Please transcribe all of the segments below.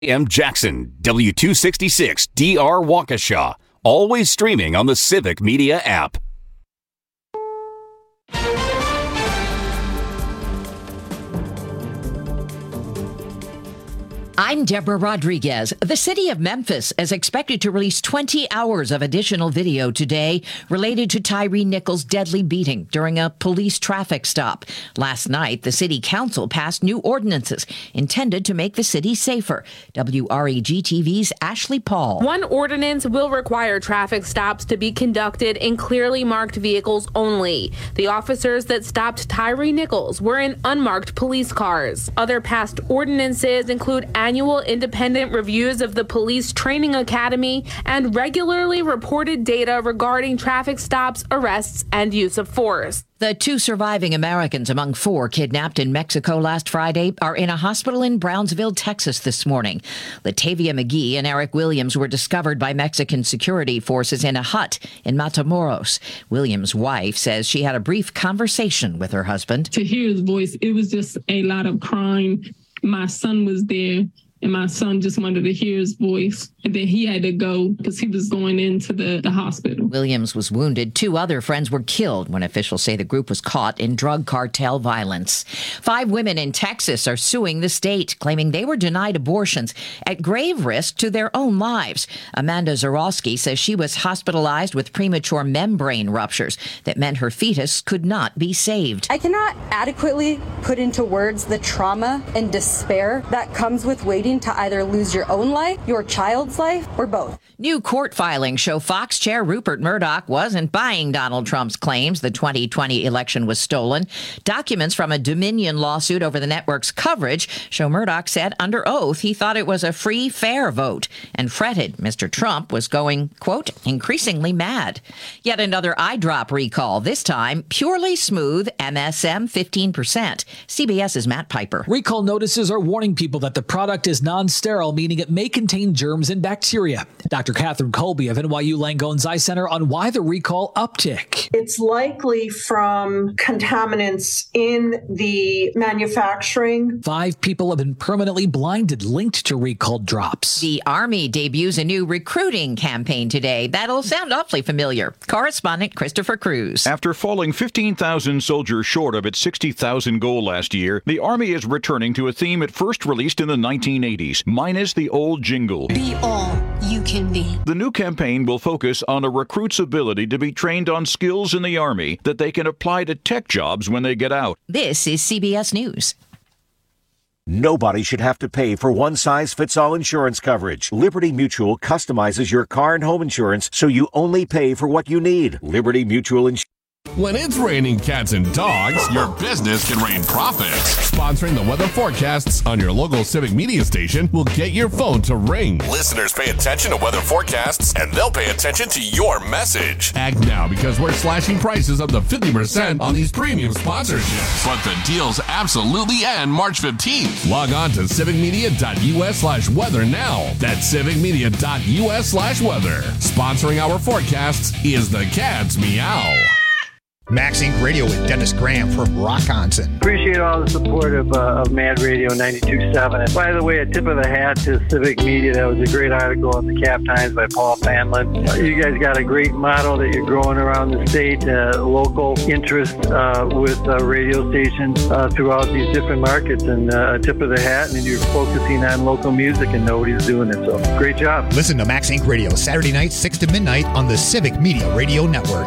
AM Jackson, W266 DR Waukesha. Always streaming on the Civic Media app. I'm Deborah Rodriguez. The city of Memphis is expected to release 20 hours of additional video today related to Tyre Nichols' deadly beating during a police traffic stop. Last night, the city council passed new ordinances intended to make the city safer. WREG-TV's Ashley Paul. One ordinance will require traffic stops to be conducted in clearly marked vehicles only. The officers that stopped Tyre Nichols were in unmarked police cars. Other past ordinances include annual independent reviews of the Police Training Academy and regularly reported data regarding traffic stops, arrests, and use of force. The two surviving Americans among four kidnapped in Mexico last Friday are in a hospital in Brownsville, Texas this morning. Latavia McGee and Eric Williams were discovered by Mexican security forces in a hut in Matamoros. Williams' wife says she had a brief conversation with her husband. To hear his voice, it was just a lot of crying. My son was there, and my son just wanted to hear his voice. And then he had to go because he was going into the hospital. Williams was wounded. Two other friends were killed when officials say the group was caught in drug cartel violence. 5 women in Texas are suing the state, claiming they were denied abortions at grave risk to their own lives. Amanda Zarowski says she was hospitalized with premature membrane ruptures that meant her fetus could not be saved. I cannot adequately put into words the trauma and despair that comes with waiting to either lose your own life, your child's life, or both. New court filings show Fox chair Rupert Murdoch wasn't buying Donald Trump's claims the 2020 election was stolen. Documents from a Dominion lawsuit over the network's coverage show Murdoch said under oath he thought it was a free, fair vote and fretted Mr. Trump was going, quote, increasingly mad. Yet another eye drop recall, this time Purely Smooth MSM 15%. CBS's Matt Piper. Recall notices are warning people that the product is non-sterile, meaning it may contain germs and bacteria. Dr. Catherine Colby of NYU Langone's Eye Center on why the recall uptick. It's likely from contaminants in the manufacturing. 5 people have been permanently blinded linked to recalled drops. The Army debuts a new recruiting campaign today. That'll sound awfully familiar. Correspondent Christopher Cruz. After falling 15,000 soldiers short of its 60,000 goal last year, the Army is returning to a theme it first released in the 1980s, minus the old jingle. Be all you can be. The new campaign will focus on a recruit's ability to be trained on skills in the Army that they can apply to tech jobs when they get out. This is CBS News. Nobody should have to pay for one-size-fits-all insurance coverage. Liberty Mutual customizes your car and home insurance so you only pay for what you need. Liberty Mutual Insurance. When it's raining cats and dogs, your business can rain profits. Sponsoring the weather forecasts on your local Civic Media station will get your phone to ring. Listeners pay attention to weather forecasts, and they'll pay attention to your message. Act now because we're slashing prices up to 50% on these premium sponsorships. But the deals absolutely end March 15th. Log on to civicmedia.us/weather now. That's civicmedia.us/weather. Sponsoring our forecasts is the Cat's Meow. Max Inc. Radio with Dennis Graham from Rockonson. Appreciate all the support of Mad Radio 92.7. And by the way, a tip of the hat to Civic Media. That was a great article in the Cap Times by Paul Fanlin. You guys got a great model that you're growing around the state, local interest with radio stations throughout these different markets. And a tip of the hat, and you're focusing on local music and nobody's doing it. So great job. Listen to Max Inc. Radio Saturday night, 6 to midnight on the Civic Media Radio Network.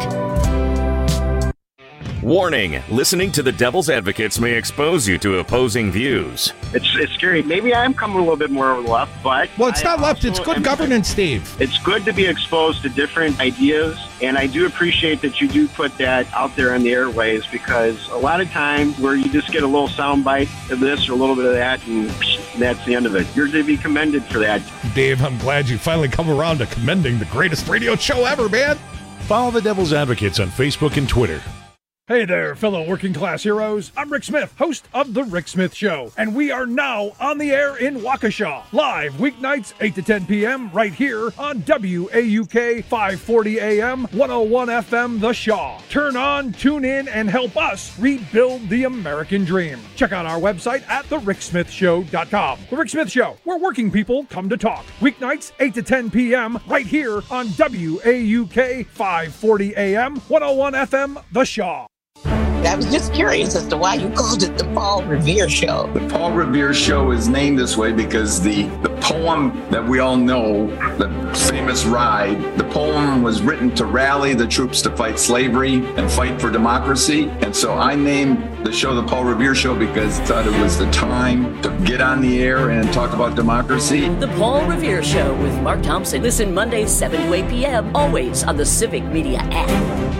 Warning, listening to the Devil's Advocates may expose you to opposing views. It's scary. Maybe I'm coming a little bit more left, but... Well, it's not left. It's good governance, Steve. It's good to be exposed to different ideas, and I do appreciate that you do put that out there on the airways, because a lot of times where you just get a little soundbite of this or a little bit of that, and that's the end of it. You're to be commended for that. Dave, I'm glad you finally come around to commending the greatest radio show ever, man. Follow the Devil's Advocates on Facebook and Twitter. Hey there, fellow working class heroes. I'm Rick Smith, host of The Rick Smith Show, and we are now on the air in Waukesha, live weeknights 8 to 10 p.m. right here on WAUK 540 AM, 101 FM, The Shaw. Turn on, tune in, and help us rebuild the American dream. Check out our website at thericksmithshow.com. The Rick Smith Show, where working people come to talk. Weeknights 8 to 10 p.m. right here on WAUK 540 AM, 101 FM, The Shaw. I was just curious as to why you called it the Paul Revere Show. The Paul Revere Show is named this way because the poem that we all know, the famous Ride, the poem was written to rally the troops to fight slavery and fight for democracy. And so I named the show the Paul Revere Show because I thought it was the time to get on the air and talk about democracy. The Paul Revere Show with Mark Thompson. Listen Mondays 7 to 8 p.m. always on the Civic Media app.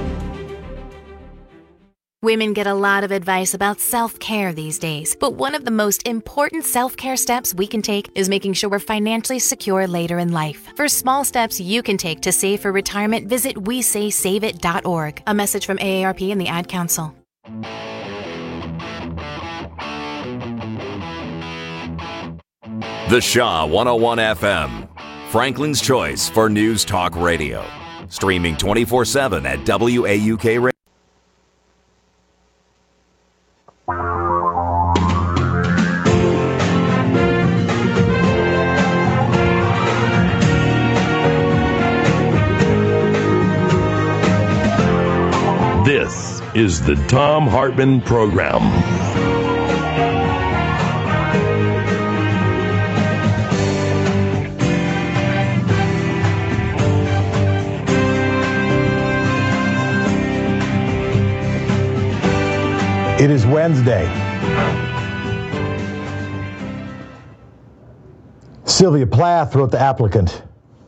Women get a lot of advice about self-care these days, but one of the most important self-care steps we can take is making sure we're financially secure later in life. For small steps you can take to save for retirement, visit WeSaySaveIt.org. A message from AARP and the Ad Council. The Shaw 101 FM, Franklin's choice for news talk radio. Streaming 24/7 at WAUK Radio. This is the Thom Hartmann Program. It is Wednesday. Sylvia Plath wrote the applicant.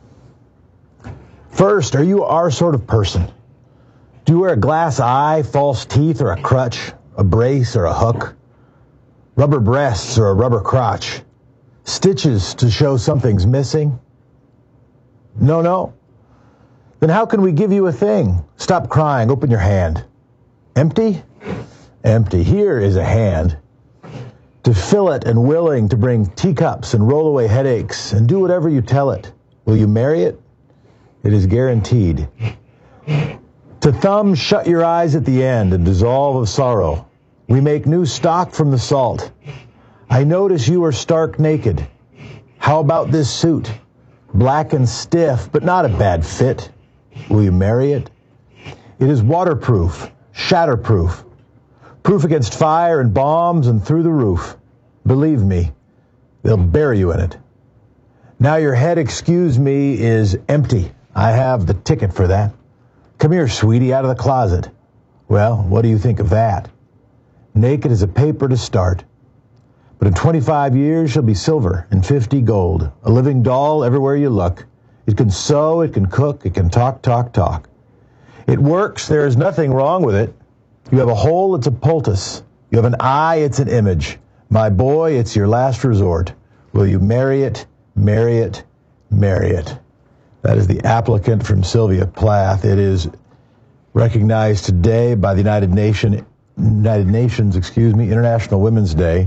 First, are you our sort of person? Do you wear a glass eye, false teeth, or a crutch, a brace, or a hook? Rubber breasts or a rubber crotch? Stitches to show something's missing? No. Then how can we give you a thing? Stop crying, open your hand. Empty? Empty. Here is a hand. To fill it and willing to bring teacups and roll away headaches and do whatever you tell it. Will you marry it? It is guaranteed. To thumb shut your eyes at the end and dissolve of sorrow. We make new stock from the salt. I notice you are stark naked. How about this suit? Black and stiff, but not a bad fit. Will you marry it? It is waterproof, shatterproof, proof against fire and bombs and through the roof. Believe me, they'll bury you in it. Now your head, excuse me, is empty. I have the ticket for that. Come here, sweetie, out of the closet. Well, what do you think of that? Naked as a paper to start. But in 25 years, she'll be silver and 50 gold. A living doll everywhere you look. It can sew, it can cook, it can talk. It works, there is nothing wrong with it. You have a hole, it's a poultice. You have an eye, it's an image. My boy, it's your last resort. Will you marry it, marry it, marry it? That is the applicant from Sylvia Plath. It is recognized today by the United Nations, International Women's Day.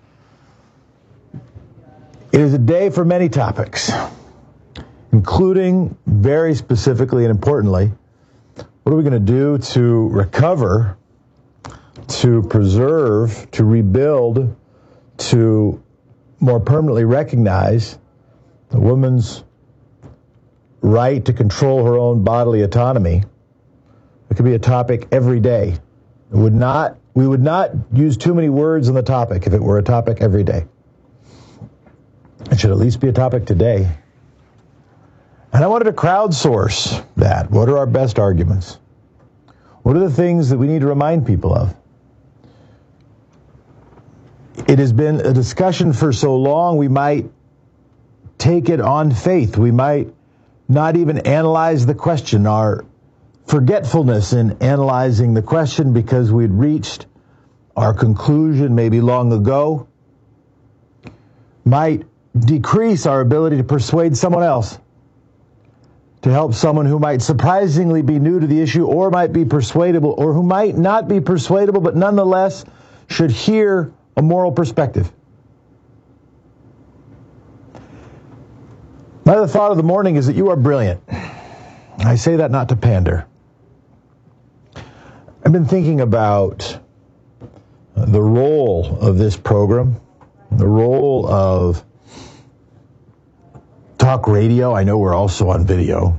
It is a day for many topics, including very specifically and importantly, what are we going to do to recover, to preserve, to rebuild, to more permanently recognize the woman's right to control her own bodily autonomy. It could be a topic every day. We would not use too many words on the topic if it were a topic every day. It should at least be a topic today. And I wanted to crowdsource that. What are our best arguments? What are the things that we need to remind people of? It has been a discussion for so long, we might take it on faith. We might not even analyze the question. Our forgetfulness in analyzing the question because we'd reached our conclusion maybe long ago might decrease our ability to persuade someone else. to help someone who might surprisingly be new to the issue or might be persuadable or who might not be persuadable but nonetheless should hear a moral perspective. My other thought of the morning is that you are brilliant. I say that not to pander. I've been thinking about the role of this program, the role of talk radio. I know we're also on video.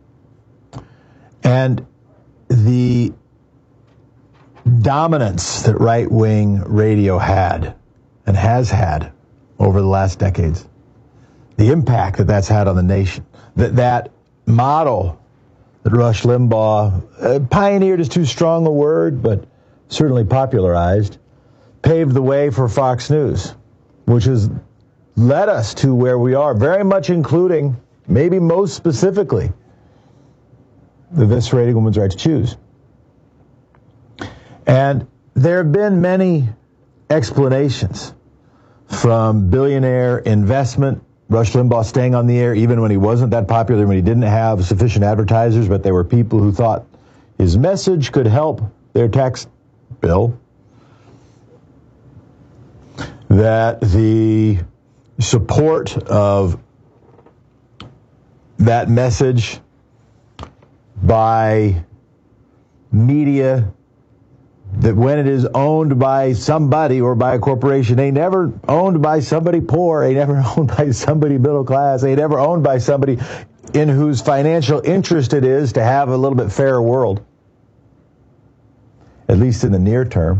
And the dominance that right-wing radio had and has had over the last decades. The impact that that's had on the nation. That model that Rush Limbaugh pioneered is too strong a word, but certainly popularized, paved the way for Fox News, which has led us to where we are, very much including, maybe most specifically, the eviscerating women's right to choose. And there have been many explanations, from billionaire investment, Rush Limbaugh staying on the air even when he wasn't that popular, when he didn't have sufficient advertisers, but there were people who thought his message could help their tax bill, that the support of that message by media, that when it is owned by somebody or by a corporation, they never owned by somebody poor, they never owned by somebody middle class, they never owned by somebody in whose financial interest it is to have a little bit fairer world, at least in the near term.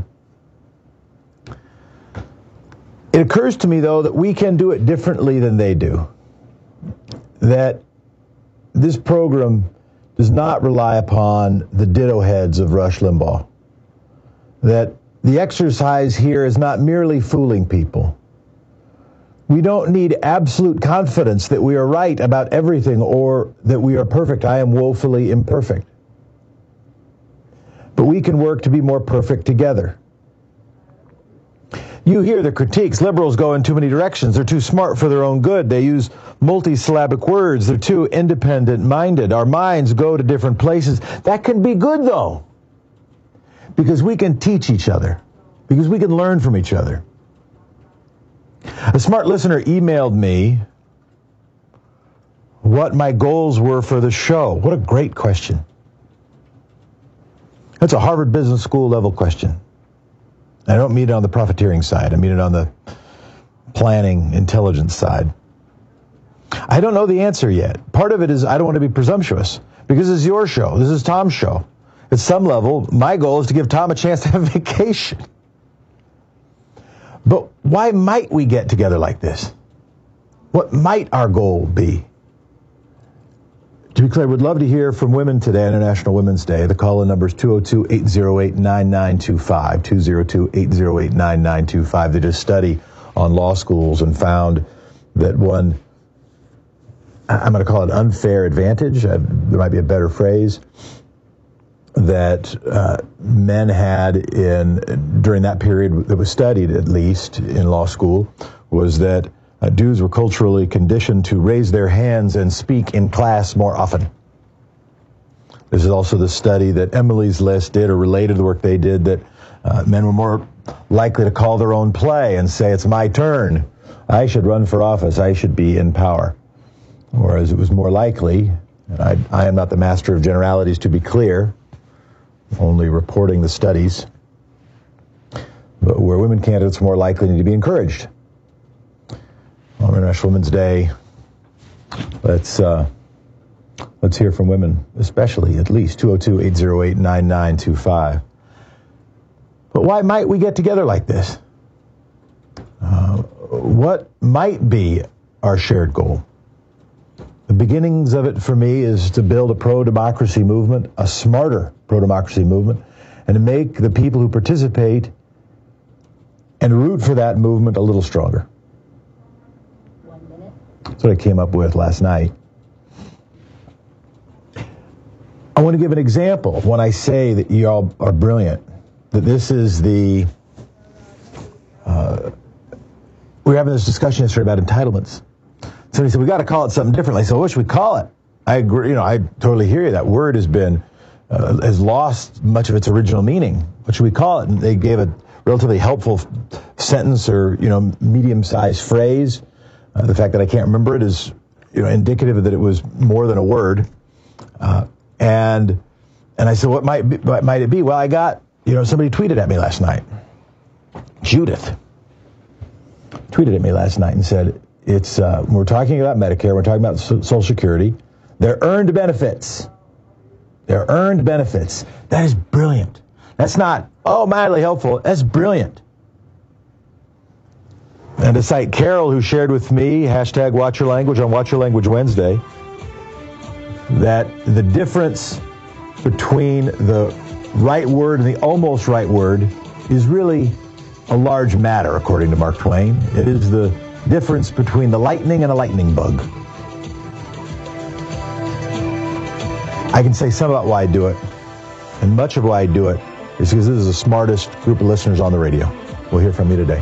It occurs to me, though, that we can do it differently than they do. That this program does not rely upon the ditto heads of Rush Limbaugh. That the exercise here is not merely fooling people. We don't need absolute confidence that we are right about everything or that we are perfect. I am woefully imperfect. But we can work to be more perfect together. You hear the critiques. Liberals go in too many directions. They're too smart for their own good. They use multisyllabic words. They're too independent-minded. Our minds go to different places. That can be good, though, because we can teach each other, because we can learn from each other. A smart listener emailed me what my goals were for the show. What a great question. That's a Harvard Business School level question. I don't mean it on the profiteering side. I mean it on the planning, intelligence side. I don't know the answer yet. Part of it is I don't want to be presumptuous because this is your show. This is Tom's show. At some level, my goal is to give Tom a chance to have a vacation. But why might we get together like this? What might our goal be? To be clear, we'd love to hear from women today, International Women's Day. The call-in number is 202-808-9925, 202-808-9925. They did a study on law schools and found that one, I'm going to call it unfair advantage, there might be a better phrase, that men had during that period that was studied, at least in law school, was that dudes were culturally conditioned to raise their hands and speak in class more often. This is also the study that Emily's List did, or related to the work they did, that men were more likely to call their own play and say, it's my turn, I should run for office, I should be in power. Whereas it was more likely, and I am not the master of generalities to be clear, only reporting the studies, but where women candidates are more likely to be encouraged. On International Women's Day, let's hear from women, especially, at least, 202-808-9925. But why might we get together like this? What might be our shared goal? The beginnings of it for me is to build a pro-democracy movement, a smarter pro-democracy movement, and to make the people who participate and root for that movement a little stronger. That's what I came up with last night. I want to give an example when I say that you all are brilliant, that this is we were having this discussion yesterday about entitlements. Somebody said, we got to call it something differently. So what should we call it? I agree. I totally hear you. That word has lost much of its original meaning. What should we call it? And they gave a relatively helpful sentence or, medium-sized phrase. The fact that I can't remember it is, indicative that it was more than a word. And I said, what might it be? Well, I got, somebody tweeted at me last night. Judith tweeted at me last night and said, we're talking about Medicare, we're talking about Social Security. They're earned benefits. They're earned benefits. That is brilliant. That's not, mildly helpful. That's brilliant. And to cite Carol, who shared with me, hashtag Watch Your Language on Watch Your Language Wednesday, that the difference between the right word and the almost right word is really a large matter, according to Mark Twain. It is the difference between the lightning and a lightning bug. I can say some about why I do it, and much of why I do it is because this is the smartest group of listeners on the radio. We'll hear from you today.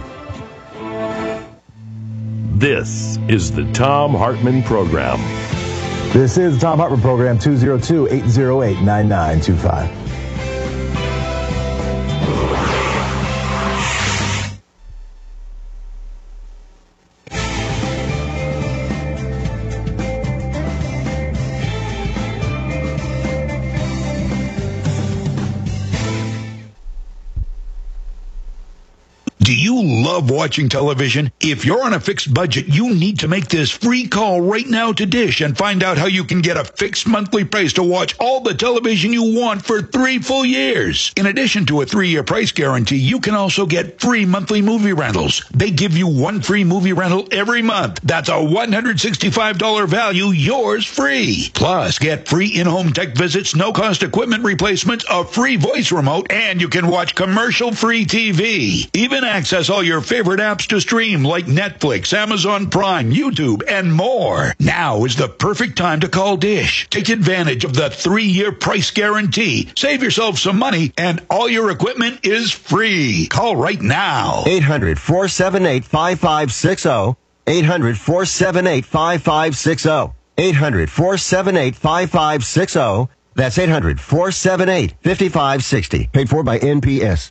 This is the Thom Hartmann Program. This is the Thom Hartmann Program, 202-808-9925. Do you love watching television? If you're on a fixed budget, you need to make this free call right now to Dish and find out how you can get a fixed monthly price to watch all the television you want for 3 full years. In addition to a 3-year price guarantee, you can also get free monthly movie rentals. They give you 1 free movie rental every month. That's a $165 value, yours free. Plus, get free in-home tech visits, no-cost equipment replacements, a free voice remote, and you can watch commercial-free TV. Even access all your favorite apps to stream like Netflix, Amazon Prime, YouTube, and more. Now is the perfect time to call Dish. Take advantage of the 3-year price guarantee. Save yourself some money, and all your equipment is free. Call right now. 800-478-5560. 800-478-5560. 800-478-5560. That's 800-478-5560. Paid for by NPS.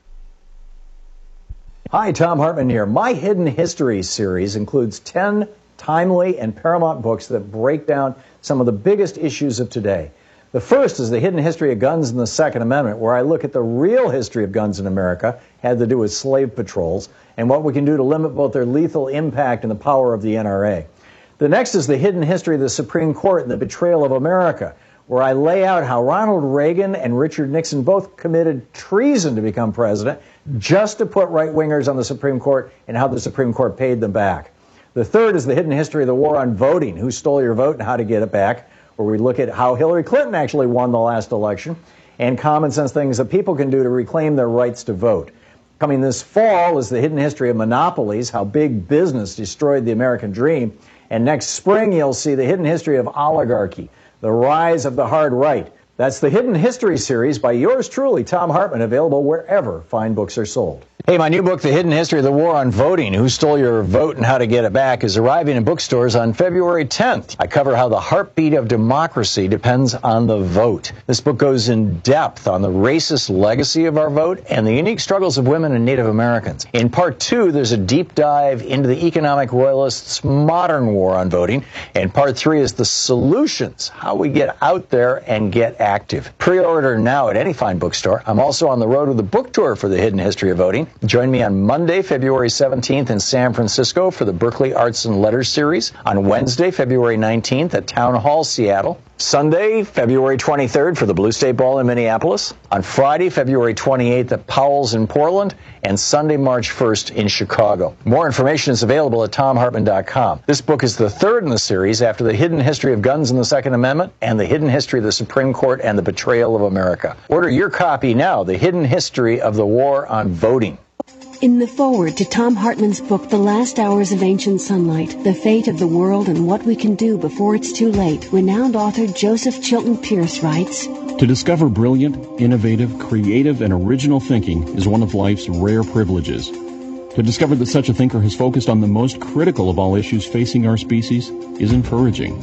Hi, Thom Hartmann here. My Hidden History series includes 10 timely and paramount books that break down some of the biggest issues of today. The first is The Hidden History of Guns and the Second Amendment, where I look at the real history of guns in America, had to do with slave patrols, and what we can do to limit both their lethal impact and the power of the NRA. The next is The Hidden History of the Supreme Court and the Betrayal of America, where I lay out how Ronald Reagan and Richard Nixon both committed treason to become president just to put right-wingers on the Supreme Court and how the Supreme Court paid them back. The third is The Hidden History of the War on Voting, who stole your vote and how to get it back, where we look at how Hillary Clinton actually won the last election and common sense things that people can do to reclaim their rights to vote. Coming this fall is The Hidden History of Monopolies, how big business destroyed the American dream. And next spring, you'll see The Hidden History of Oligarchy, the rise of the hard right. That's the Hidden History series by yours truly, Thom Hartmann, available wherever fine books are sold. Hey, my new book, The Hidden History of the War on Voting, Who Stole Your Vote and How to Get It Back, is arriving in bookstores on February 10th. I cover how the heartbeat of democracy depends on the vote. This book goes in depth on the racist legacy of our vote and the unique struggles of women and Native Americans. In part 2, there's a deep dive into the economic royalists' modern war on voting. And part 3 is the solutions, how we get out there and get active. Pre-order now at any fine bookstore. I'm also on the road with a book tour for The Hidden History of Voting. Join me on Monday, February 17th in San Francisco for the Berkeley Arts and Letters series. On Wednesday, February 19th at Town Hall, Seattle. Sunday, February 23rd for the Blue State Ball in Minneapolis. On Friday, February 28th at Powell's in Portland. And Sunday, March 1st in Chicago. More information is available at ThomHartmann.com. This book is the third in the series after The Hidden History of Guns and the Second Amendment and The Hidden History of the Supreme Court and the Betrayal of America. Order your copy now, The Hidden History of the War on Voting. In the foreword to Thom Hartmann's book, The Last Hours of Ancient Sunlight, The Fate of the World and What We Can Do Before It's Too Late, renowned author Joseph Chilton Pierce writes, To discover brilliant, innovative, creative, and original thinking is one of life's rare privileges. To discover that such a thinker has focused on the most critical of all issues facing our species is encouraging.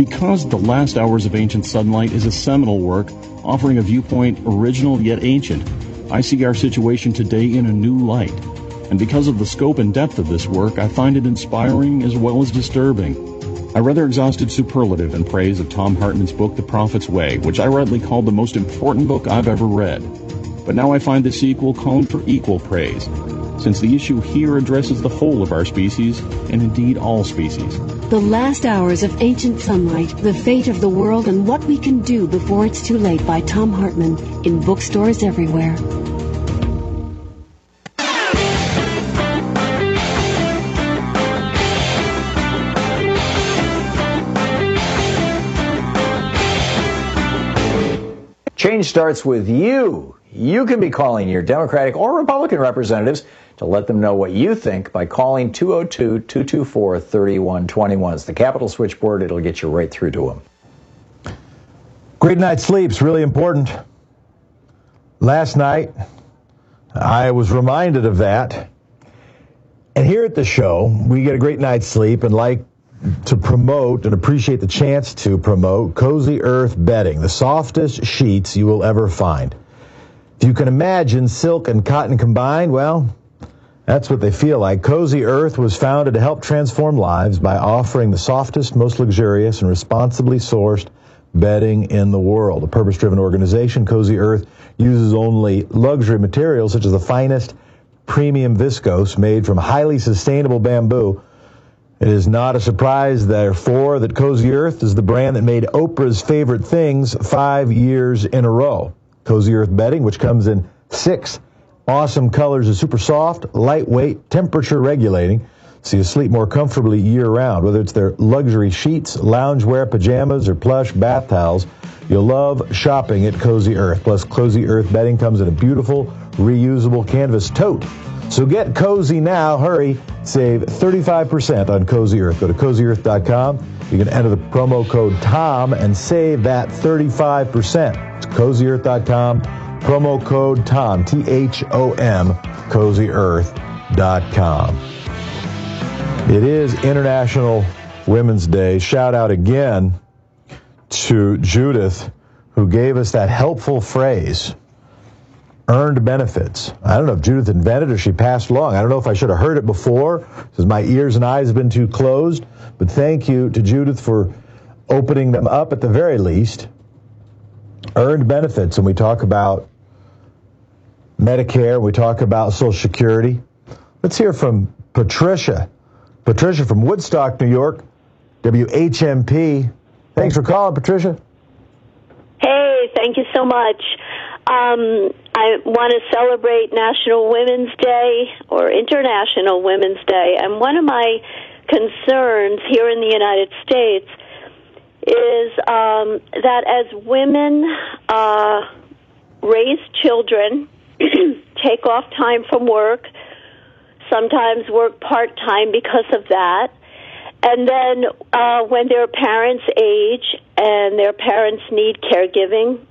because The Last Hours of Ancient Sunlight is a seminal work offering a viewpoint original yet ancient, I see our situation today in a new light. And because of the scope and depth of this work, I find it inspiring as well as disturbing. I rather exhausted superlative in praise of Thom Hartmann's book, The Prophet's Way, which I rightly called the most important book I've ever read. But now I find the sequel calling for equal praise, since the issue here addresses the whole of our species, and indeed all species. The Last Hours of Ancient Sunlight, The Fate of the World and What We Can Do Before It's Too Late by Thom Hartmann, in bookstores everywhere. Change starts with you. You can be calling your Democratic or Republican representatives to let them know what you think by calling 202-224-3121. It's the Capitol switchboard. It'll get you right through to them. Great night's sleep's really important. Last night, I was reminded of that. And here at the show, we get a great night's sleep and like to promote and appreciate the chance to promote Cozy Earth bedding, the softest sheets you will ever find. If you can imagine silk and cotton combined, well, that's what they feel like. Cozy Earth was founded to help transform lives by offering the softest, most luxurious, and responsibly sourced bedding in the world. A purpose-driven organization, Cozy Earth uses only luxury materials such as the finest premium viscose made from highly sustainable bamboo. It is not a surprise, therefore, that Cozy Earth is the brand that made Oprah's favorite things 5 years in a row. Cozy Earth bedding, which comes in 6 awesome colors, is super soft, lightweight, temperature regulating, so you sleep more comfortably year-round. Whether it's their luxury sheets, loungewear, pajamas, or plush bath towels, you'll love shopping at Cozy Earth. Plus, Cozy Earth bedding comes in a beautiful, reusable canvas tote. So get cozy now. Hurry. Save 35% on Cozy Earth. Go to CozyEarth.com. You can enter the promo code TOM and save that 35%. It's CozyEarth.com. Promo code TOM. THOM. CozyEarth.com. It is International Women's Day. Shout out again to Judith, who gave us that helpful phrase, earned benefits. I don't know if Judith invented it or she passed along. I don't know if I should have heard it before because my ears and eyes have been too closed. But thank you to Judith for opening them up at the very least. Earned benefits, and we talk about Medicare, we talk about Social Security. Let's hear from Patricia. Patricia from Woodstock, New York, WHMP. Thanks for calling, Patricia. Hey, thank you so much. I want to celebrate National Women's Day or International Women's Day, and one of my concerns here in the United States is that as women raise children, take off time from work, sometimes work part-time because of that, and then when their parents age and their parents need caregiving,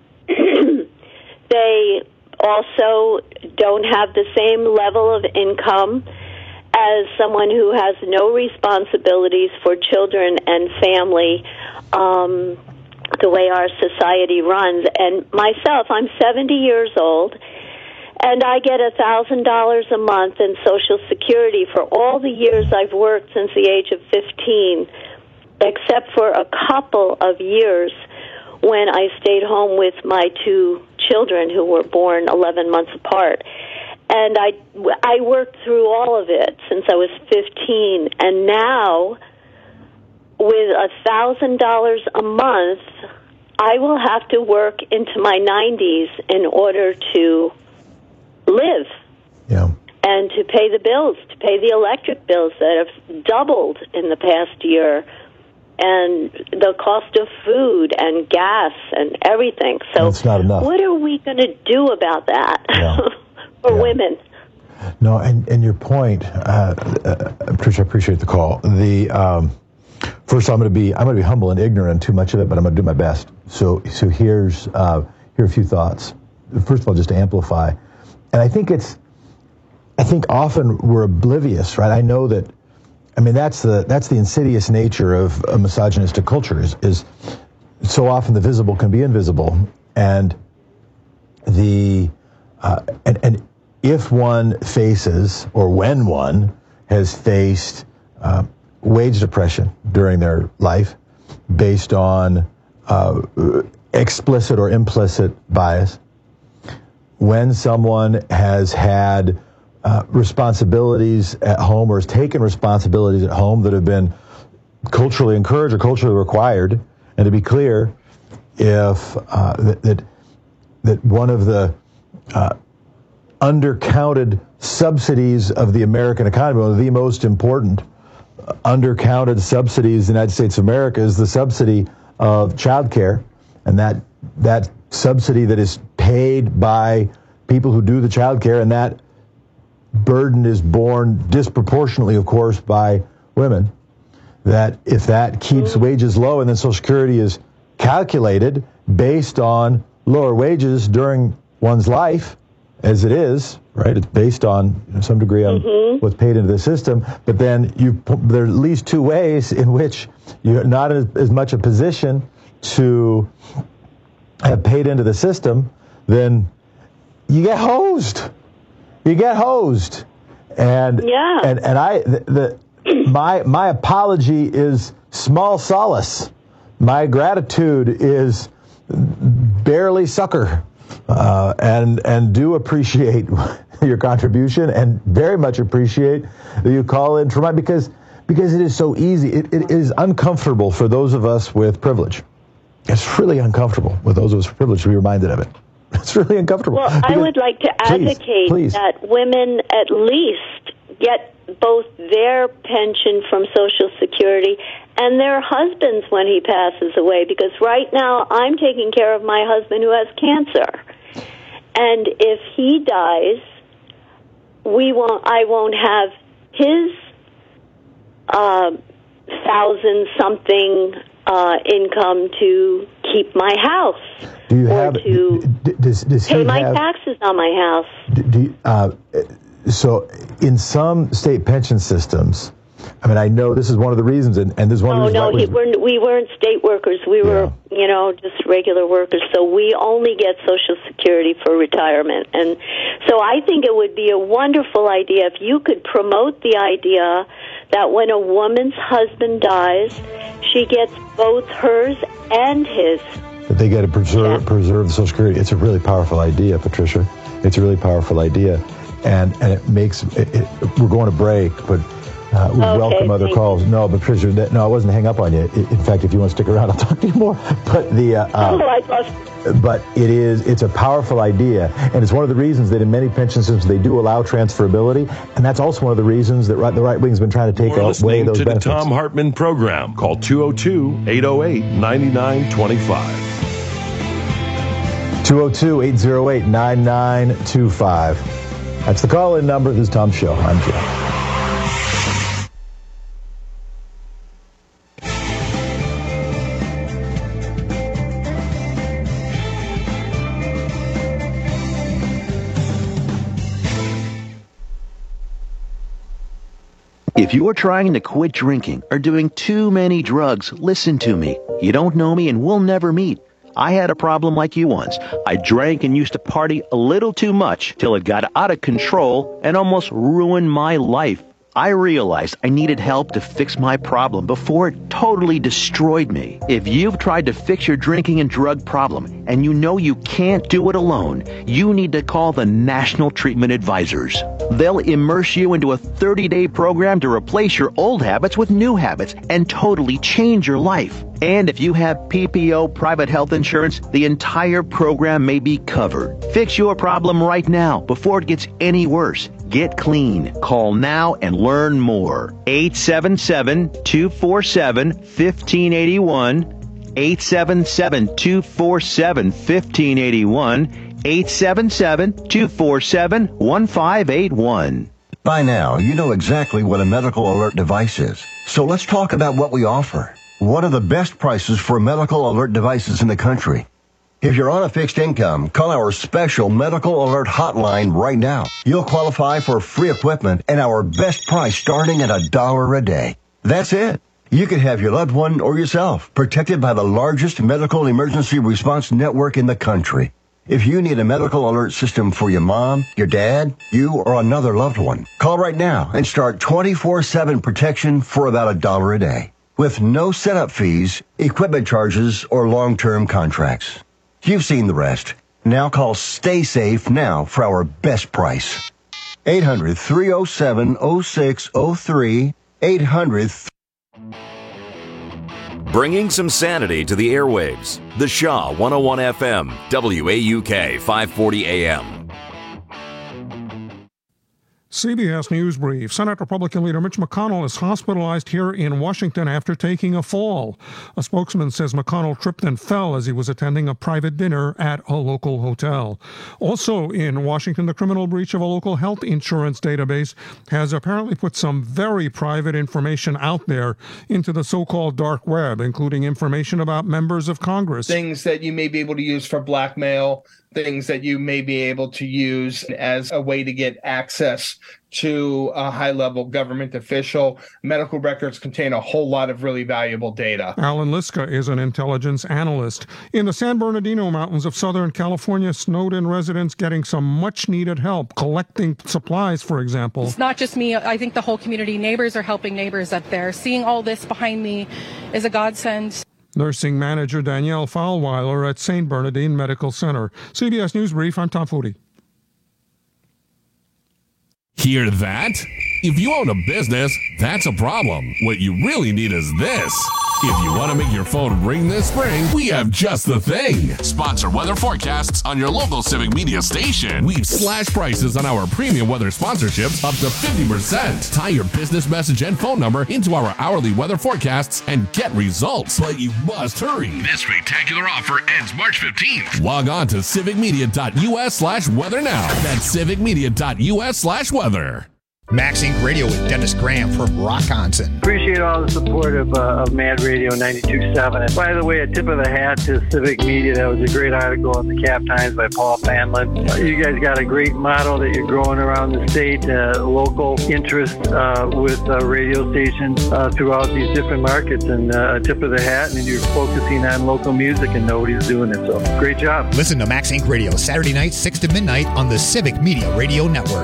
they also don't have the same level of income as someone who has no responsibilities for children and family, the way our society runs. And myself, I'm 70 years old, and I get $1,000 a month in Social Security for all the years I've worked since the age of 15, except for a couple of years when I stayed home with my 2 children who were born 11 months apart. And I worked through all of it since I was 15. And now, with $1,000 a month, I will have to work into my 90s in order to live. Yeah. And to pay the bills, to pay the electric bills that have doubled in the past year, and the cost of food and gas and everything. So that's not enough. What are we going to do about that for women? No, and your point, Patricia, I appreciate the call. First, I'm going to be humble and ignorant on too much of it, but I'm going to do my best. So here are a few thoughts. First of all, just to amplify, and I think often we're oblivious, right? I know that I mean, that's the insidious nature of a misogynistic culture is so often the visible can be invisible, and and if one faces, or when one has faced wage depression during their life based on explicit or implicit bias, when someone has had responsibilities at home or has taken responsibilities at home that have been culturally encouraged or culturally required, and to be clear, if that one of the undercounted subsidies of the American economy, one of the most important undercounted subsidies in the United States of America, is the subsidy of child care, and that subsidy that is paid by people who do the child care, and that burden is borne disproportionately, of course, by women, that if that keeps wages low, and then Social Security is calculated based on lower wages during one's life, as it is, right? It's based on some degree on what's paid into the system, but then there are at least two ways in which you're not as much a position to have paid into the system, then you get hosed. You get hosed. And my apology is small solace. My gratitude is barely succor. And do appreciate your contribution, and very much appreciate that you call in for because it is so easy. It is uncomfortable for those of us with privilege. It's really uncomfortable with those of us with privilege to be reminded of it. It's really uncomfortable. Well, I would like to advocate that women at least get both their pension from Social Security and their husband's when he passes away, because right now I'm taking care of my husband who has cancer. And if he dies, I won't have his 1,000-something income to keep my house. Do you have does pay my taxes on my house? So in some state pension systems, I mean, I know this is one of the reasons, and this is one of the reasons. We weren't state workers. We were, just regular workers. So we only get Social Security for retirement. And so I think it would be a wonderful idea if you could promote the idea that when a woman's husband dies, she gets both hers and his. That they got to preserve the Social Security. It's a really powerful idea, Patricia. It's a really powerful idea, and it makes we're going to break, but. We welcome other calls. No, but Patricia, no, I wasn't hang up on you. In fact, if you want to stick around, I'll talk to you more. But but it's a powerful idea, and it's one of the reasons that in many pension systems they do allow transferability, and that's also one of the reasons that the right wing's been trying to take away those benefits. To the Tom Hartman program. Call 202-808-9925. 202-808-9925. That's the call-in number. This is Tom's show. I'm Jeff. If you're trying to quit drinking or doing too many drugs, listen to me. You don't know me and we'll never meet. I had a problem like you once. I drank and used to party a little too much till it got out of control and almost ruined my life. I realized I needed help to fix my problem before it totally destroyed me. If you've tried to fix your drinking and drug problem and you know you can't do it alone, you need to call the National Treatment Advisors. They'll immerse you into a 30-day program to replace your old habits with new habits and totally change your life. And if you have PPO private health insurance, the entire program may be covered. Fix your problem right now before it gets any worse. Get clean. Call now and learn more. 877-247-1581. 877-247-1581. 877-247-1581. By now, you know exactly what a medical alert device is. So let's talk about what we offer. What are the best prices for medical alert devices in the country? If you're on a fixed income, call our special Medical Alert hotline right now. You'll qualify for free equipment and our best price starting at $1 a day. That's it. You could have your loved one or yourself protected by the largest medical emergency response network in the country. If you need a medical alert system for your mom, your dad, you, or another loved one, call right now and start 24/7 protection for about $1 a day. With no setup fees, equipment charges, or long-term contracts. You've seen the rest. Now call Stay Safe now for our best price. 800-307-0603. 800. Bringing some sanity to the airwaves. The Shaw 101 FM, WAUK 540 AM. CBS News Brief. Senate Republican leader Mitch McConnell is hospitalized here in Washington after taking a fall. A spokesman says McConnell tripped and fell as he was attending a private dinner at a local hotel. Also in Washington, the criminal breach of a local health insurance database has apparently put some very private information out there into the so-called dark web, including information about members of Congress. Things that you may be able to use for blackmail, things that you may be able to use as a way to get access to a high-level government official. Medical records contain a whole lot of really valuable data. Alan Liska is an intelligence analyst. In the San Bernardino Mountains of Southern California, snowed-in residents getting some much-needed help collecting supplies, for example. It's not just me. I think the whole community. Neighbors are helping neighbors up there. Seeing all this behind me is a godsend. Nursing manager Danielle Faulweiler at St. Bernardine Medical Center. CBS News Brief, I'm Tom Foodie. Hear that? If you own a business, that's a problem. What you really need is this. If you want to make your phone ring this spring, we have just the thing. Sponsor weather forecasts on your local Civic Media station. We've slashed prices on our premium weather sponsorships up to 50%. Tie your business message and phone number into our hourly weather forecasts and get results. But you must hurry. This spectacular offer ends March 15th. Log on to civicmedia.us/weather now. That's civicmedia.us/weather. Max Inc. Radio with Dennis Graham from Rockonson. Appreciate all the support of Mad Radio 92.7. And by the way, a tip of the hat to Civic Media. That was a great article in the Cap Times by Paul Fanlin. You guys got a great model that you're growing around the state, local interest with radio stations throughout these different markets. And a tip of the hat, and you're focusing on local music, and nobody's doing it. So great job. Listen to Max Inc. Radio Saturday night, 6 to midnight on the Civic Media Radio Network.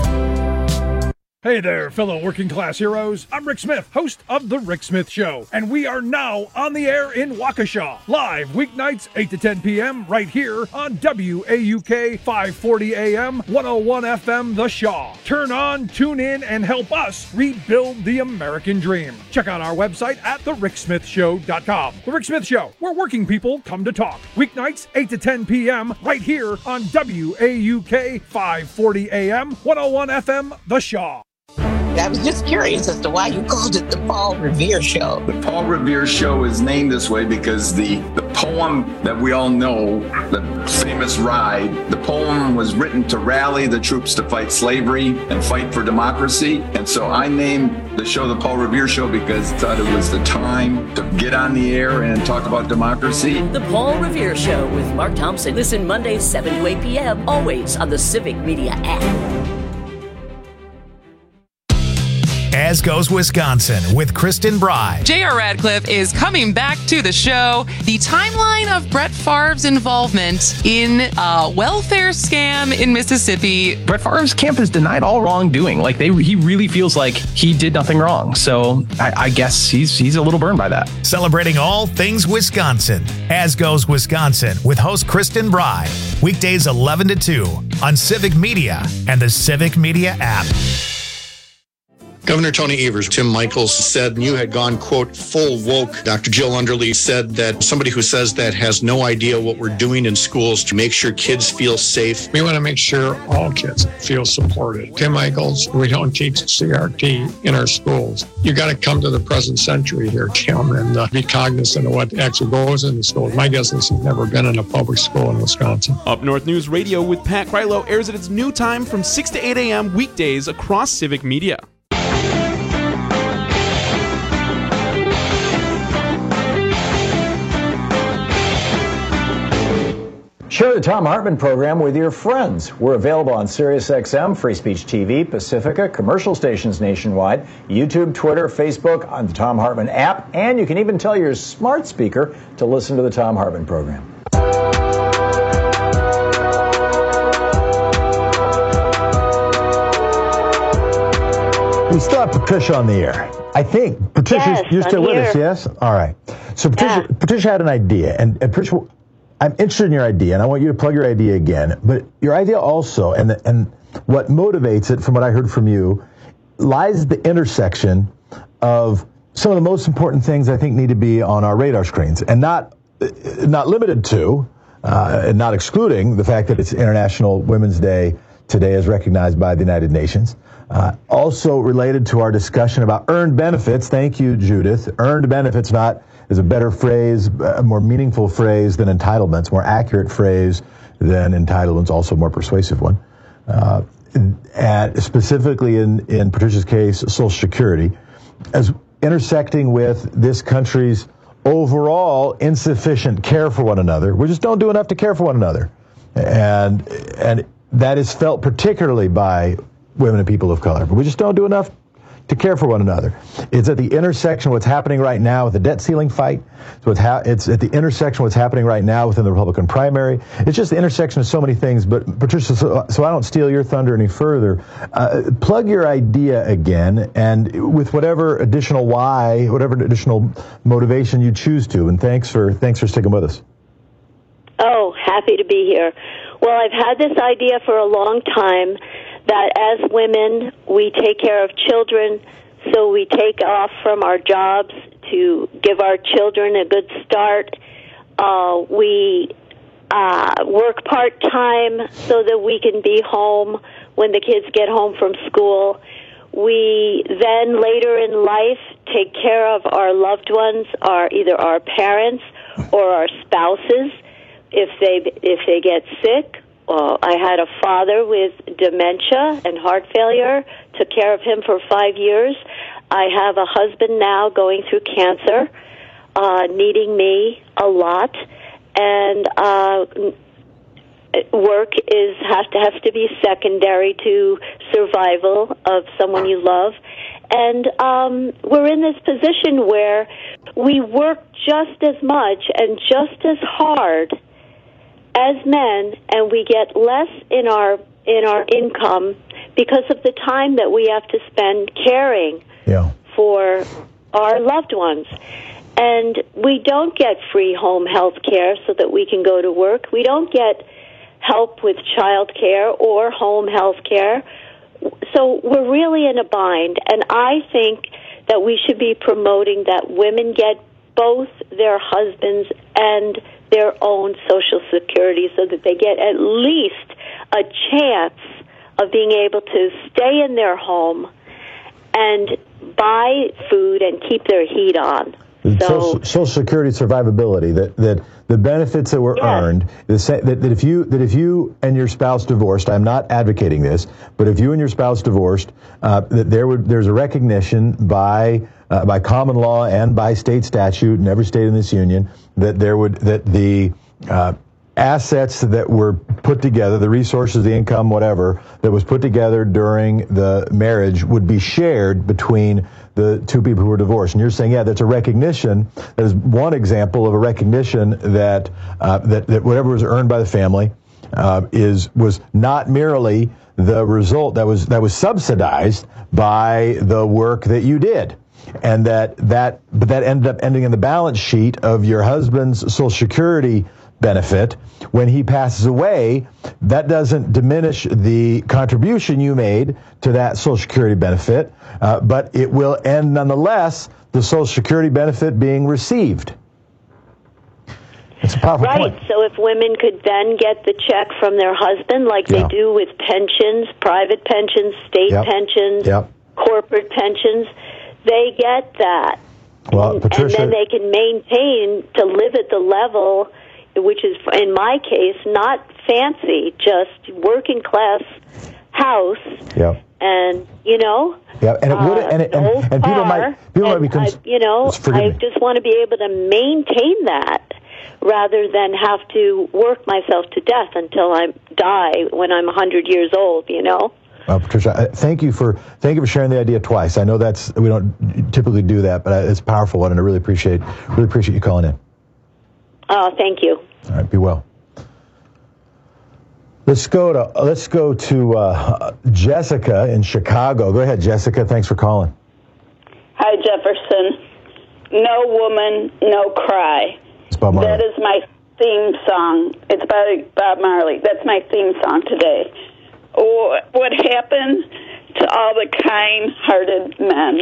Hey there, fellow working class heroes. I'm Rick Smith, host of The Rick Smith Show, and we are now on the air in Waukesha, live weeknights 8 to 10 p.m. right here on WAUK 540 AM, 101 FM, The Shaw. Turn on, tune in, and help us rebuild the American dream. Check out our website at thericksmithshow.com. The Rick Smith Show, where working people come to talk. Weeknights 8 to 10 p.m. right here on WAUK 540 AM, 101 FM, The Shaw. I was just curious as to why you called it the Paul Revere Show. The Paul Revere Show is named this way because the poem that we all know, the famous Ride, the poem was written to rally the troops to fight slavery and fight for democracy. And so I named the show the Paul Revere Show because I thought it was the time to get on the air and talk about democracy. The Paul Revere Show with Mark Thompson. Listen Mondays 7 to 8 p.m. always on the Civic Media app. As Goes Wisconsin with Kristen Bry. J.R. Radcliffe is coming back to the show. The timeline of Brett Favre's involvement in a welfare scam in Mississippi. Brett Favre's camp has denied all wrongdoing. Like he really feels like he did nothing wrong. So I guess he's a little burned by that. Celebrating all things Wisconsin. As Goes Wisconsin with host Kristen Bry. Weekdays 11 to 2 on Civic Media and the Civic Media app. Governor Tony Evers, Tim Michaels said you had gone, quote, full woke. Dr. Jill Underly said that somebody who says that has no idea what we're doing in schools to make sure kids feel safe. We want to make sure all kids feel supported. Tim Michaels, we don't teach CRT in our schools. You got to come to the present century here, Tim, and be cognizant of what actually goes in the schools. My guess is he's never been in a public school in Wisconsin. Up North News Radio with Pat Krylo airs at its new time from 6 to 8 a.m. weekdays across Civic Media. Share the Thom Hartmann program with your friends. We're available on SiriusXM, Free Speech TV, Pacifica, commercial stations nationwide, YouTube, Twitter, Facebook, on the Thom Hartmann app, and you can even tell your smart speaker to listen to the Thom Hartmann program. We still have Patricia on the air. I think. Patricia, yes, you're still with here. us, yes? All right. So Patricia had an idea, and Patricia, I'm interested in your idea, and I want you to plug your idea again. But your idea also, and what motivates it, from what I heard from you, lies at the intersection of some of the most important things I think need to be on our radar screens, and not limited to, and not excluding the fact that it's International Women's Day today, as recognized by the United Nations. Also related to our discussion about earned benefits. Thank you, Judith. Earned benefits is a better phrase, a more meaningful phrase than entitlements, more accurate phrase than entitlements, also more persuasive one. And specifically in Patricia's case, Social Security, as intersecting with this country's overall insufficient care for one another. We just don't do enough to care for one another. And that is felt particularly by women and people of color, but we just don't do enough to care for one another. It's at the intersection of what's happening right now with the debt ceiling fight. It's at the intersection of what's happening right now within the Republican primary. It's just the intersection of so many things. But Patricia, so I don't steal your thunder any further, plug your idea again, and with whatever additional why, whatever additional motivation you choose to. And thanks for sticking with us. Oh, happy to be here. Well, I've had this idea for a long time, that as women, we take care of children, so we take off from our jobs to give our children a good start. We work part-time so that we can be home when the kids get home from school. We then, later in life, take care of our loved ones, either our parents or our spouses, if they get sick. I had a father with dementia and heart failure, took care of him for 5 years. I have a husband now going through cancer, needing me a lot, and work has to be secondary to survival of someone you love. And we're in this position where we work just as much and just as hard as men, and we get less in our income because of the time that we have to spend caring for our loved ones. And we don't get free home health care so that we can go to work. We don't get help with child care or home health care. So we're really in a bind, and I think that we should be promoting that women get both their husbands and their own Social Security so that they get at least a chance of being able to stay in their home and buy food and keep their heat on. So, Social Security survivability, that the benefits that were earned, that if you and your spouse divorced, I'm not advocating this, but if you and your spouse divorced, that there's a recognition by common law and by state statute in every state in this union that the assets that were put together, the resources, the income, whatever, that was put together during the marriage would be shared between the two people who were divorced. And you're saying, that's a recognition. That is one example of a recognition that whatever was earned by the family was not merely the result that was subsidized by the work that you did. And that ended up ending in the balance sheet of your husband's Social Security benefit. When he passes away, that doesn't diminish the contribution you made to that Social Security benefit, but it will end nonetheless the Social Security benefit being received. It's a powerful point. So if women could then get the check from their husband like they do with pensions, private pensions, state pensions, corporate pensions, they get that. Well, Patricia, and then they can maintain to live at the level, which is, in my case, not fancy, just working class house. And and it would, and people might become. I just want to be able to maintain that rather than have to work myself to death until I die when I'm 100 years old, you know? Well, Patricia, thank you for sharing the idea twice. I know we don't typically do that, but it's a powerful one, and I really appreciate you calling in. Thank you. All right, be well. Let's go to Jessica in Chicago. Go ahead, Jessica. Thanks for calling. Hi, Jefferson. No woman, no cry. It's Bob Marley. That is my theme song. It's by Bob Marley. That's my theme song today. What happened to all the kind-hearted men?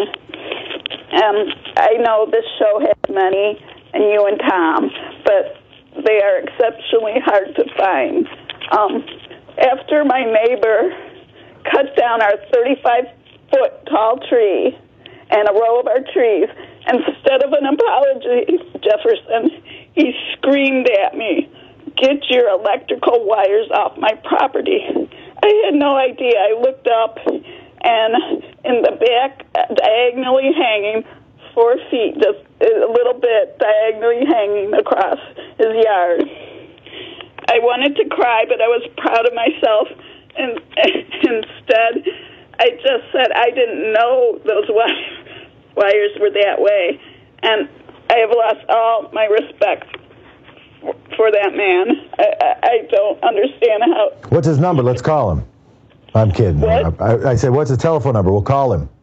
I know this show has many, and you and Tom, but they are exceptionally hard to find. After my neighbor cut down our 35-foot tall tree and a row of our trees, instead of an apology, Jefferson, he screamed at me, "Get your electrical wires off my property." I had no idea. I looked up, and in the back, diagonally hanging 4 feet, just a little bit diagonally hanging across his yard. I wanted to cry, but I was proud of myself, and instead, I just said I didn't know those wires were that way, and I have lost all my respect for that man. I don't understand how. What's his number? Let's call him. I'm kidding. What? I said, what's his telephone number? We'll call him.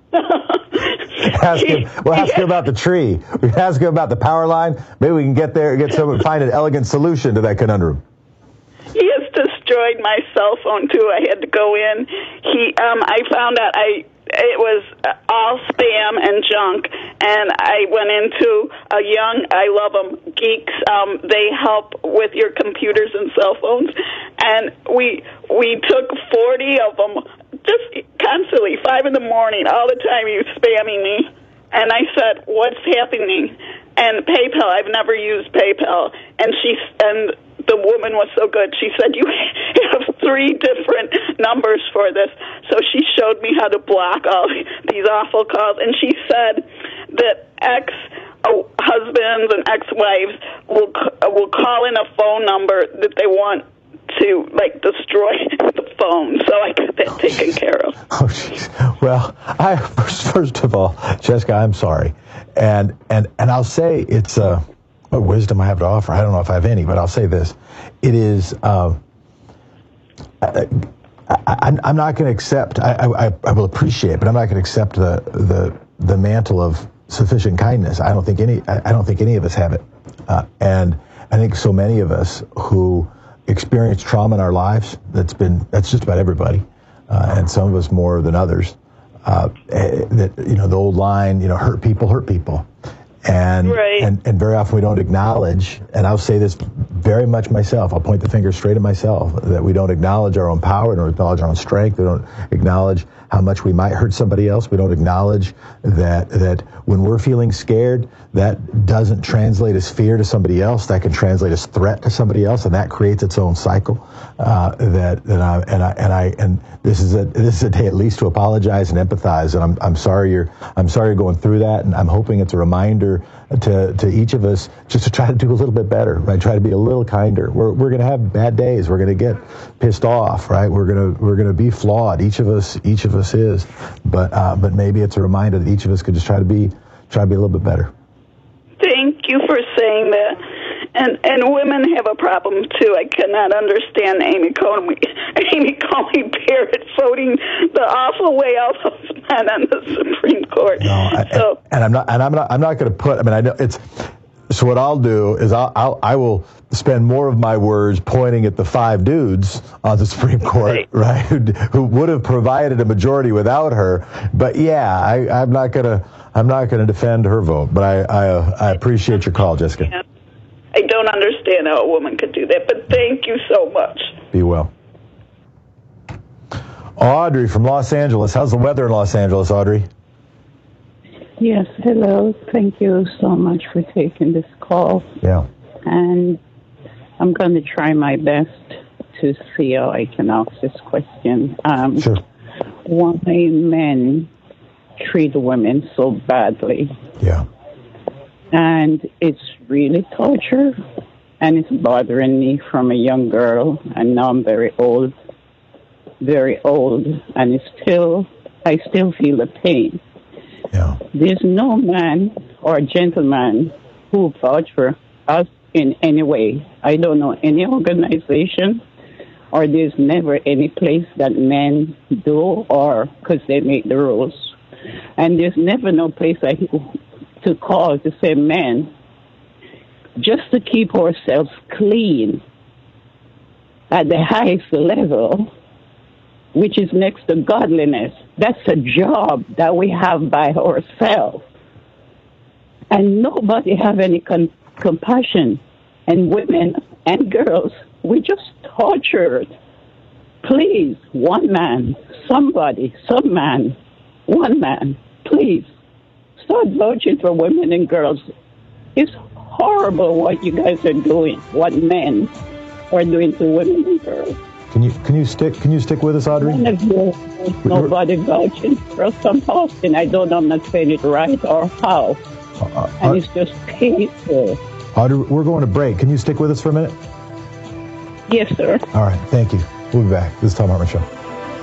We'll ask him about the tree. We ask him about the power line. Maybe we can find an elegant solution to that conundrum. He has destroyed my cell phone too. I had to go in. I found out it was all spam and junk, and I went into I love them, Geeks. They help with your computers and cell phones, and we took 40 of them just constantly, 5 in the morning, all the time. He was spamming me, and I said, "What's happening?" And PayPal, I've never used PayPal, and the woman was so good. She said, "You have 3 different numbers for this." So she showed me how to block all these awful calls, and she said that ex-husbands and ex-wives will call in a phone number that they want to destroy the phone. So I got that taken care of. Oh, jeez. Well, first of all, Jessica, I'm sorry, and I'll say it's what wisdom I have to offer. I don't know if I have any, but I'll say this: it is. I'm not going to accept. I will appreciate, but I'm not going to accept the mantle of sufficient kindness. I don't think any of us have it, and I think so many of us who experience trauma in our lives. That's just about everybody, and some of us more than others. That the old line, hurt people. And, right. and very often we don't acknowledge, and I'll say this very much myself, I'll point the finger straight at myself, that we don't acknowledge our own power, we don't acknowledge our own strength, we don't acknowledge how much we might hurt somebody else, we don't acknowledge that when we're feeling scared, that doesn't translate as fear to somebody else, that can translate as threat to somebody else, and that creates its own cycle. And this is a day at least to apologize and empathize, and I'm sorry you're going through that, and I'm hoping it's a reminder to each of us just to try to do a little bit better, right? Try to be a little kinder. We're going to have bad days. We're going to get pissed off, right? We're going to be flawed. Each of us is, but maybe it's a reminder that each of us could just try to be a little bit better. Thank you for saying that. And women have a problem too. I cannot understand Amy Coney Barrett voting the awful way all those men on the Supreme Court. No, I'm not going to put. I mean, I know it's. So what I'll do is I will spend more of my words pointing at the 5 dudes on the Supreme Court, right? Who would have provided a majority without her. But yeah, I'm not gonna defend her vote. But I appreciate your call, Jessica. Yeah. I don't understand how a woman could do that, but thank you so much. Be well. Audrey from Los Angeles. How's the weather in Los Angeles, Audrey? Yes, hello. Thank you so much for taking this call. Yeah. And I'm going to try my best to see how I can ask this question. Sure. Why men treat women so badly? Yeah. And it's really torture. and it's bothering me from a young girl, and now I'm very old, and I still feel the pain. Yeah. There's no man or gentleman who vouch for us in any way. I don't know any organization, or there's never any place that men do, or because they make the rules. And there's never no place to call to say, men, just to keep ourselves clean at the highest level, which is next to godliness. That's a job that we have by ourselves. And nobody have any compassion. And women and girls, we just tortured. Please, one man, somebody, some man, one man, please, start vouching for women and girls. It's horrible what you guys are doing, what men are doing to women and girls. Can you stick with us, Audrey? Nobody vouching for some Austin. I don't know if I'm not saying it right or how. And it's just painful. Audrey, we're going to break. Can you stick with us for a minute? Yes, sir. All right, thank you. We'll be back. This is Tom Hartman Show.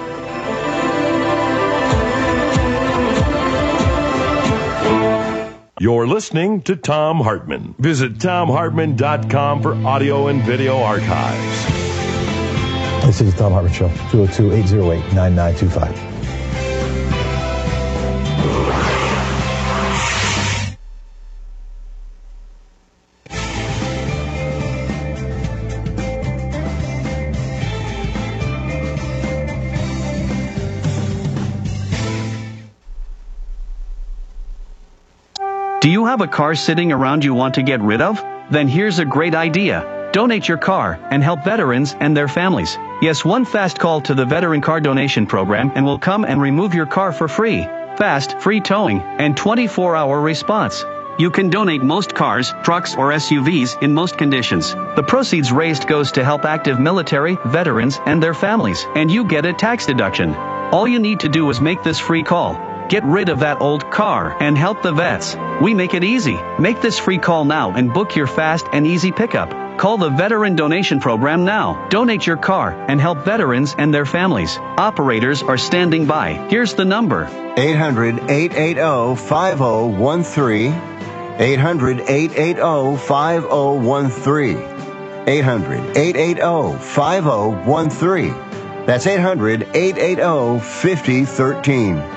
You're listening to Tom Hartman. Visit TomHartman.com for audio and video archives. This is the Tom Hartman Show, 202-808-9925. Do you have a car sitting around you want to get rid of? Then here's a great idea. Donate your car and help veterans and their families. Yes, one fast call to the Veteran Car Donation Program and we'll come and remove your car for free. Fast, free towing, and 24-hour response. You can donate most cars, trucks, or SUVs in most conditions. The proceeds raised goes to help active military, veterans, and their families, and you get a tax deduction. All you need to do is make this free call. Get rid of that old car and help the vets. We make it easy. Make this free call now and book your fast and easy pickup. Call the Veteran Donation Program now. Donate your car and help veterans and their families. Operators are standing by. Here's the number. 800-880-5013. 800-880-5013. 800-880-5013. That's 800-880-5013.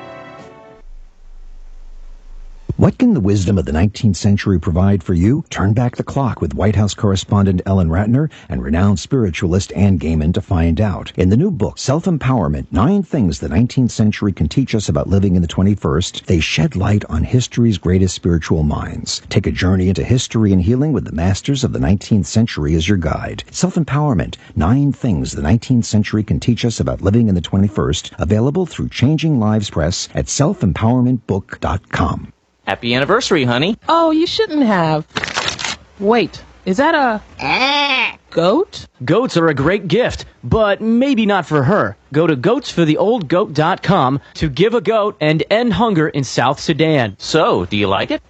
What can the wisdom of the 19th century provide for you? Turn back the clock with White House correspondent Ellen Ratner and renowned spiritualist Ann Gaiman to find out. In the new book, Self-Empowerment, 9 Things the 19th Century Can Teach Us About Living in the 21st, they shed light on history's greatest spiritual minds. Take a journey into history and healing with the masters of the 19th century as your guide. Self-Empowerment, 9 Things the 19th Century Can Teach Us About Living in the 21st, available through Changing Lives Press at selfempowermentbook.com. Happy anniversary, honey. Oh, you shouldn't have. Wait, is that a goat? Goats are a great gift, but maybe not for her. Go to goatsfortheoldgoat.com to give a goat and end hunger in South Sudan. So, do you like it?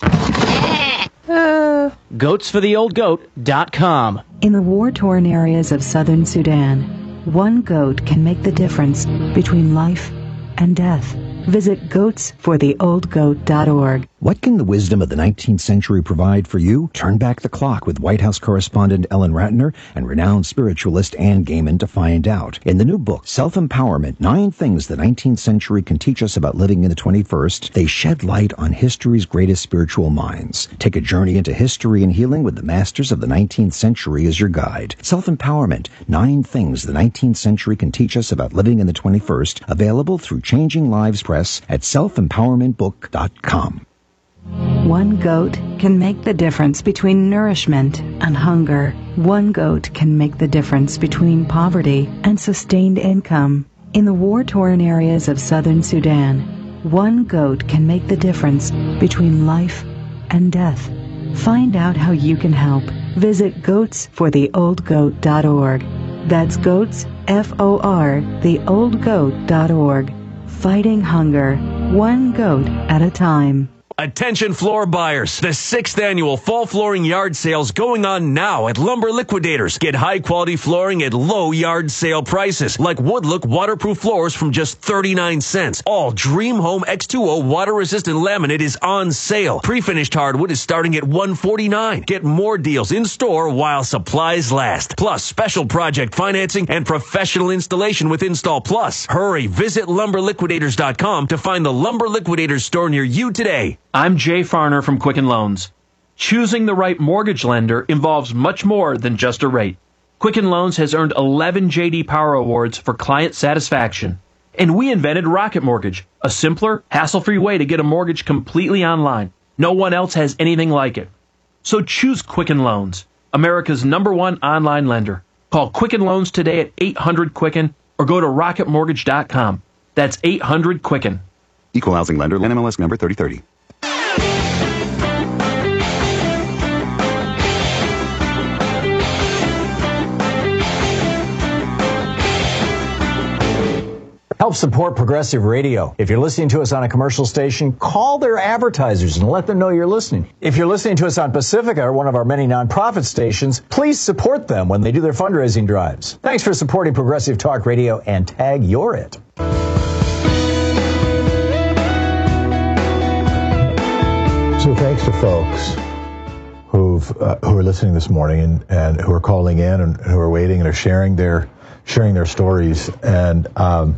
Goatsfortheoldgoat.com. In the war-torn areas of southern Sudan, one goat can make the difference between life and death. Visit goatsfortheoldgoat.org. What can the wisdom of the 19th century provide for you? Turn back the clock with White House correspondent Ellen Ratner and renowned spiritualist Ann Gaiman to find out. In the new book, Self-Empowerment, 9 Things the 19th Century Can Teach Us About Living in the 21st, they shed light on history's greatest spiritual minds. Take a journey into history and healing with the masters of the 19th century as your guide. Self-Empowerment, 9 Things the 19th Century Can Teach Us About Living in the 21st, available through Changing Lives Press at selfempowermentbook.com. One goat can make the difference between nourishment and hunger. One goat can make the difference between poverty and sustained income. In the war-torn areas of southern Sudan, one goat can make the difference between life and death. Find out how you can help. Visit goatsfortheoldgoat.org. That's goats, F-O-R, theoldgoat.org. Fighting hunger, one goat at a time. Attention floor buyers. The 6th annual fall flooring yard sales going on now at Lumber Liquidators. Get high quality flooring at low yard sale prices like Woodlook waterproof floors from just 39 cents. All Dream Home X2O water resistant laminate is on sale. Pre-finished hardwood is starting at $149. Get more deals in store while supplies last. Plus special project financing and professional installation with Install Plus. Hurry, visit lumberliquidators.com to find the Lumber Liquidators store near you today. I'm Jay Farner from Quicken Loans. Choosing the right mortgage lender involves much more than just a rate. Quicken Loans has earned 11 J.D. Power Awards for client satisfaction. And we invented Rocket Mortgage, a simpler, hassle-free way to get a mortgage completely online. No one else has anything like it. So choose Quicken Loans, America's #1 online lender. Call Quicken Loans today at 800-QUICKEN or go to rocketmortgage.com. That's 800-QUICKEN. Equal housing lender, NMLS number 3030. Help support Progressive Radio. If you're listening to us on a commercial station, call their advertisers and let them know you're listening. If you're listening to us on Pacifica, or one of our many nonprofit stations, please support them when they do their fundraising drives. Thanks for supporting Progressive Talk Radio and tag You're It. So thanks to folks who are listening this morning and who are calling in and who are waiting and are sharing their stories. And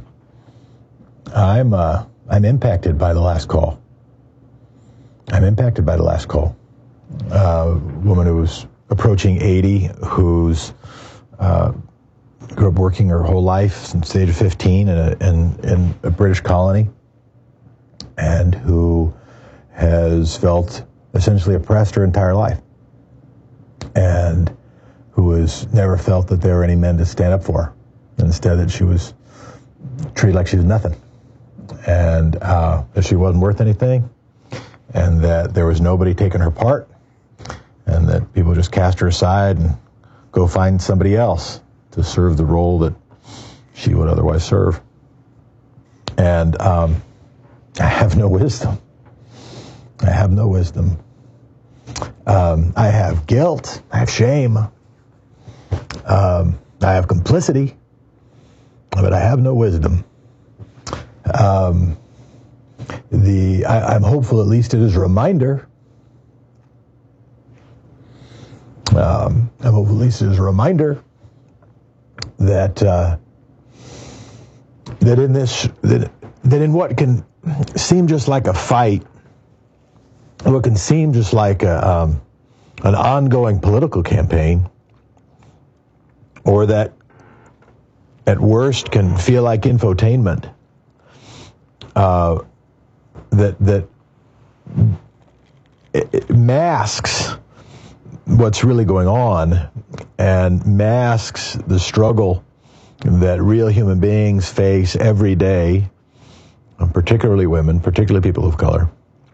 I'm impacted by the last call. A woman who was approaching 80, who's grew up working her whole life since the age of 15 in a British colony, and who has felt essentially oppressed her entire life, and who has never felt that there were any men to stand up for her. Instead, that she was treated like she was nothing, and that she wasn't worth anything, and that there was nobody taking her part, and that people just cast her aside and go find somebody else to serve the role that she would otherwise serve. And I have no wisdom. I have guilt. I have shame. I have complicity. But I have no wisdom. I'm hopeful at least it is a reminder. That in what can seem just like a fight, what can seem just like an ongoing political campaign, or that at worst can feel like infotainment, that it masks what's really going on and masks the struggle that real human beings face every day, particularly women, particularly people of color,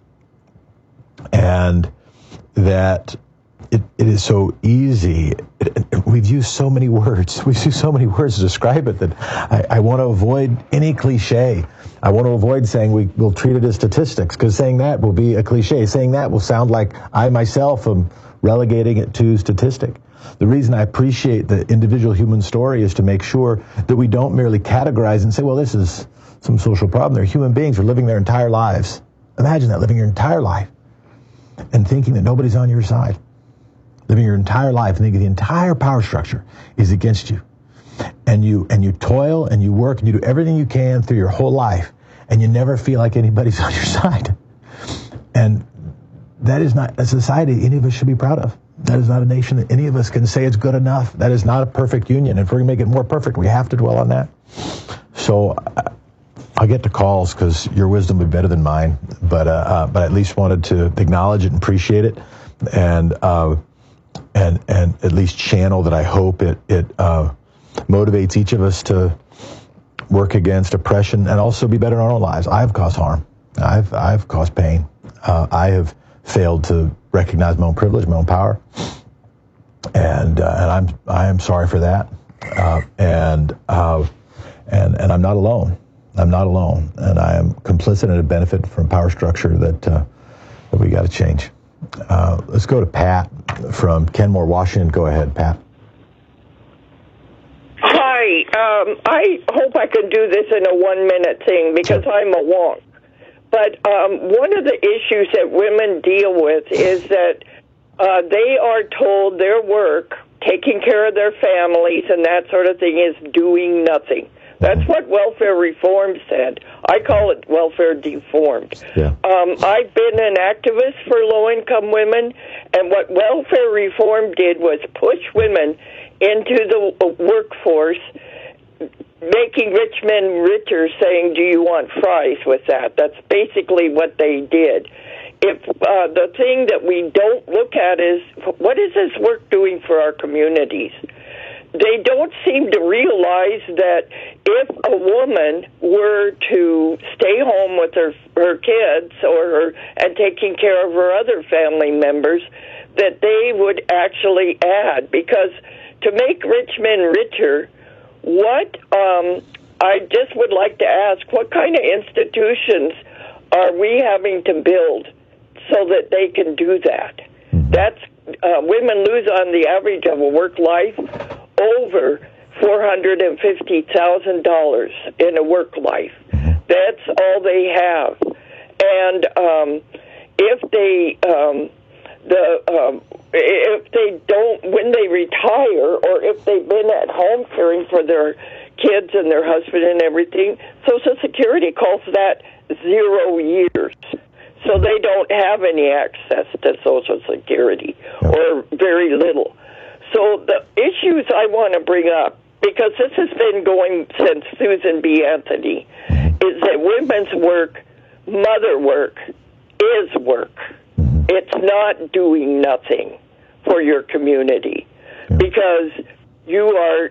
and that it is so easy. We've used so many words. To describe it that I want to avoid any cliche. I want to avoid saying we'll treat it as statistics, because saying that will be a cliche. Saying that will sound like I myself am relegating it to statistic. The reason I appreciate the individual human story is to make sure that we don't merely categorize and say, well, this is some social problem. They're human beings who are living their entire lives. Imagine that, living your entire life and thinking that nobody's on your side. Living your entire life and thinking the entire power structure is against you. And you toil and you work and you do everything you can through your whole life, and you never feel like anybody's on your side. And that is not a society any of us should be proud of. That is not a nation that any of us can say it's good enough. That is not a perfect union. If we're going to make it more perfect, we have to dwell on that. So I'll get to calls because your wisdom will be better than mine. But at least wanted to acknowledge it and appreciate it, and at least channel that I hope it motivates each of us to work against oppression and also be better in our own lives. I have caused harm. I've caused pain. I have failed to recognize my own privilege, my own power, and I am sorry for that. And I'm not alone. I'm not alone, and I am complicit in a benefit from power structure that that we got to change. Let's go to Pat from Kenmore, Washington. Go ahead, Pat. Hi. I hope I can do this in a 1-minute thing because I'm a wonk. But one of the issues that women deal with is that they are told their work, taking care of their families and that sort of thing, is doing nothing. That's what welfare reform said. I call it welfare deformed. Yeah. I've been an activist for low-income women, and what welfare reform did was push women into the workforce, making rich men richer, saying, do you want fries with that? That's basically what they did. If the thing that we don't look at is, what is this work doing for our communities? They don't seem to realize that if a woman were to stay home with her kids and taking care of her other family members, that they would actually add. Because to make rich men richer, I just would like to ask, what kind of institutions are we having to build so that they can do that? That's women lose on the average of a work life over $450,000 in a work life. That's all they have. And if they don't, when they retire, or if they've been at home caring for their kids and their husband and everything, Social Security calls that 0 years. So they don't have any access to Social Security, or very little. So the issues I want to bring up, because this has been going since Susan B. Anthony, is that women's work, mother work, is work. It's not doing nothing for your community, because you are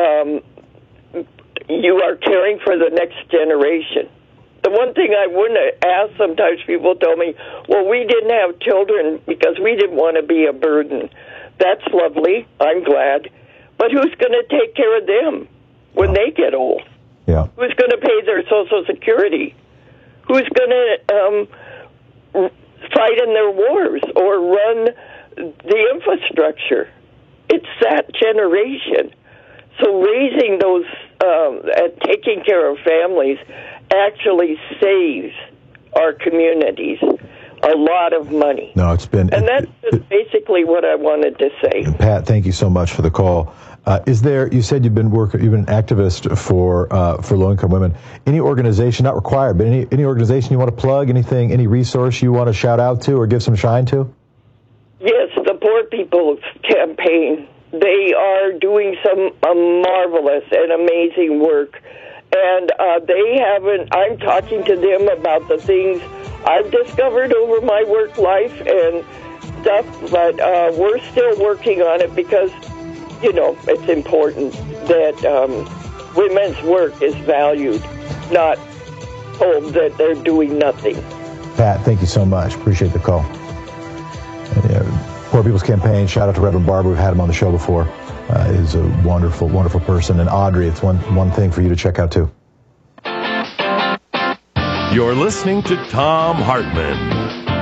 caring for the next generation. The one thing I wouldn't ask, sometimes people tell me, well, we didn't have children because we didn't want to be a burden. That's lovely. I'm glad. But who's going to take care of them when they get old? Yeah. Who's going to pay their Social Security? Who's going to fight in their wars or run the infrastructure? It's that generation. So raising those and taking care of families actually saves our communities a lot of money. No, it's been... And that's just basically what I wanted to say. Pat, thank you so much for the call. Is there, you said you've been an activist for low-income women. Any organization, not required, but any organization you want to plug, anything, any resource you want to shout out to or give some shine to? Yes, the Poor People's Campaign. They are doing some marvelous and amazing work. And I'm talking to them about the things I've discovered over my work life and stuff, but we're still working on it because, it's important that women's work is valued, not told that they're doing nothing. Pat, thank you so much. Appreciate the call. Poor People's Campaign, shout out to Reverend Barber. We've had him on the show before. Is a wonderful, wonderful person. And Audrey, it's one thing for you to check out, too. You're listening to Thom Hartmann.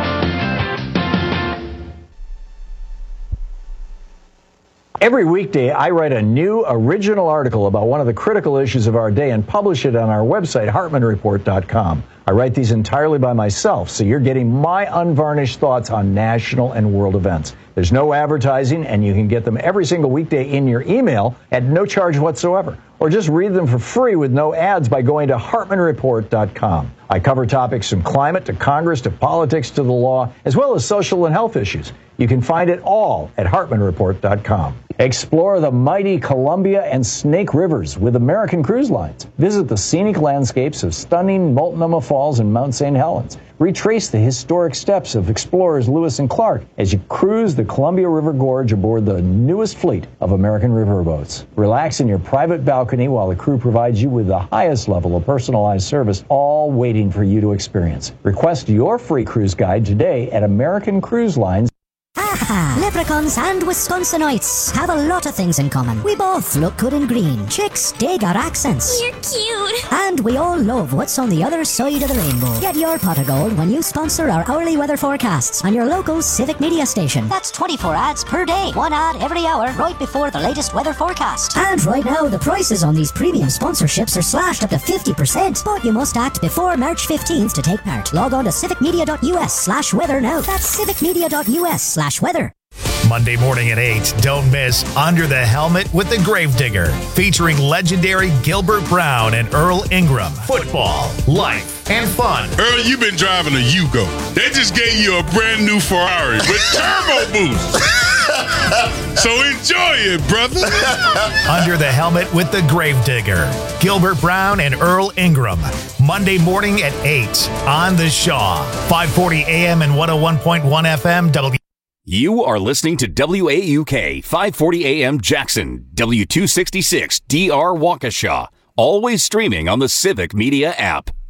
Every weekday, I write a new original article about one of the critical issues of our day and publish it on our website, HartmanReport.com. I write these entirely by myself, so you're getting my unvarnished thoughts on national and world events. There's no advertising, and you can get them every single weekday in your email at no charge whatsoever. Or just read them for free with no ads by going to HartmanReport.com. I cover topics from climate to Congress to politics to the law, as well as social and health issues. You can find it all at HartmanReport.com. Explore the mighty Columbia and Snake Rivers with American Cruise Lines. Visit the scenic landscapes of stunning Multnomah Falls and Mount St. Helens. Retrace the historic steps of explorers Lewis and Clark as you cruise the Columbia River Gorge aboard the newest fleet of American riverboats. Relax in your private balcony while the crew provides you with the highest level of personalized service, all waiting for you to experience. Request your free cruise guide today at American Cruise Lines. Leprechauns and Wisconsinites have a lot of things in common. We both look good in green. Chicks dig our accents. You're cute. And we all love what's on the other side of the rainbow. Get your pot of gold when you sponsor our hourly weather forecasts on your local Civic Media station. That's 24 ads per day. One ad every hour right before the latest weather forecast. And right now, the prices on these premium sponsorships are slashed up to 50%. But you must act before March 15th to take part. Log on to civicmedia.us/weather now. That's civicmedia.us/weather. Monday morning at 8, don't miss Under the Helmet with the Gravedigger, featuring legendary Gilbert Brown and Earl Ingram. Football, life, and fun. Earl, you've been driving a Yugo. They just gave you a brand new Ferrari with turbo boost. So enjoy it, brother. Under the Helmet with the Gravedigger, Gilbert Brown and Earl Ingram. Monday morning at 8 on the Shaw. 540 AM and 101.1 FM. You are listening to WAUK 540 AM Jackson, W266 DR Waukesha, always streaming on the Civic Media app.